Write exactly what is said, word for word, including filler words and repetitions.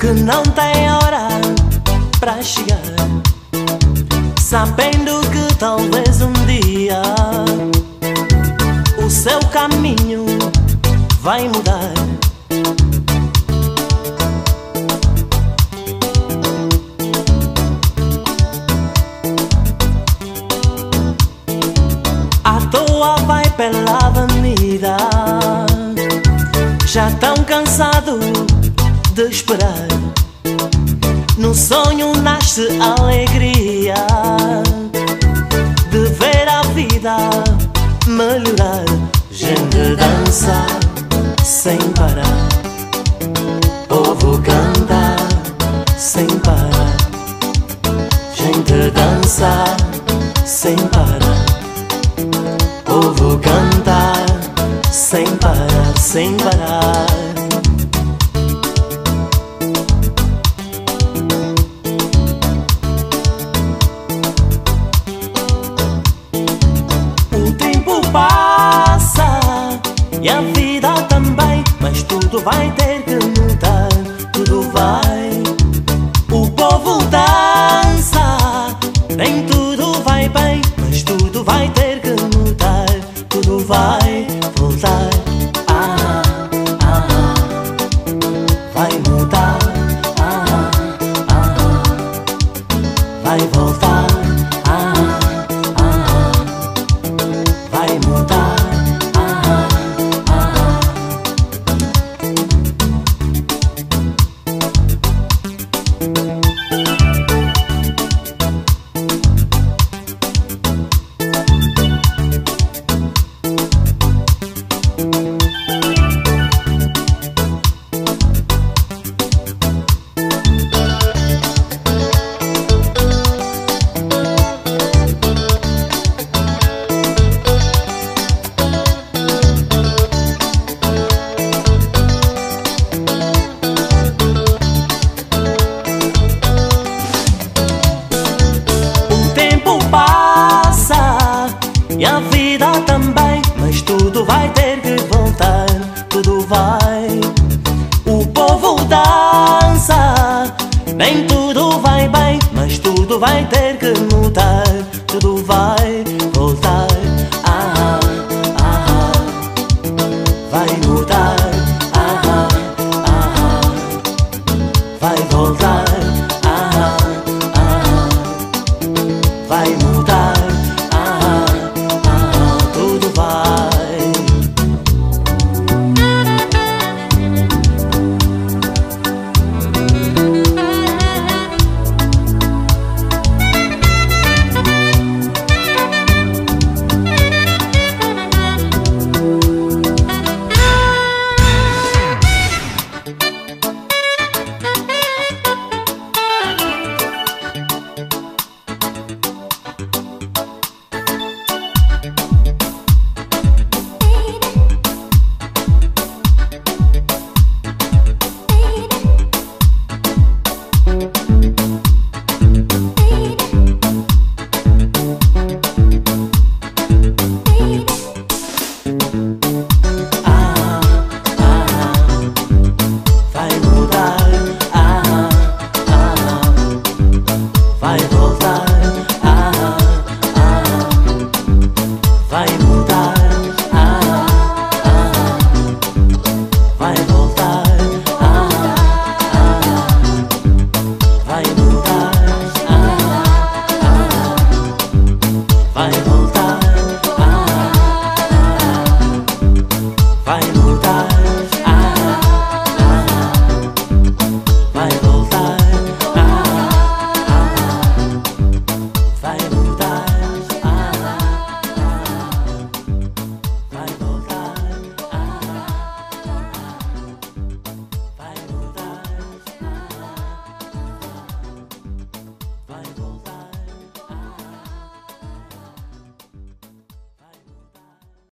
que não tem hora para chegar, sabendo que talvez um dia o seu caminho vai mudar. À toa vai pela avenida, já tão cansado de esperar. No sonho nasce alegria de ver a vida melhorar. Gente dança sem parar, povo canta sem parar. Gente dança sem parar, povo canta sem parar, sem parar. O tempo passa e a vida também, mas tudo vai ter que mudar, tudo vai. O povo dança, nem tudo vai bem, mas tudo vai ter que mudar, tudo vai voltar. Ah, ah, vai mudar. Ah, ah, vai voltar. Ah, ah, vai mudar. Ah, ah. E a vida também, mas tudo vai ter que voltar, tudo vai. O povo dança, nem tudo vai bem, mas tudo vai ter que mudar, tudo vai voltar. Ah, ah, vai mudar. Ah, ah, vai voltar.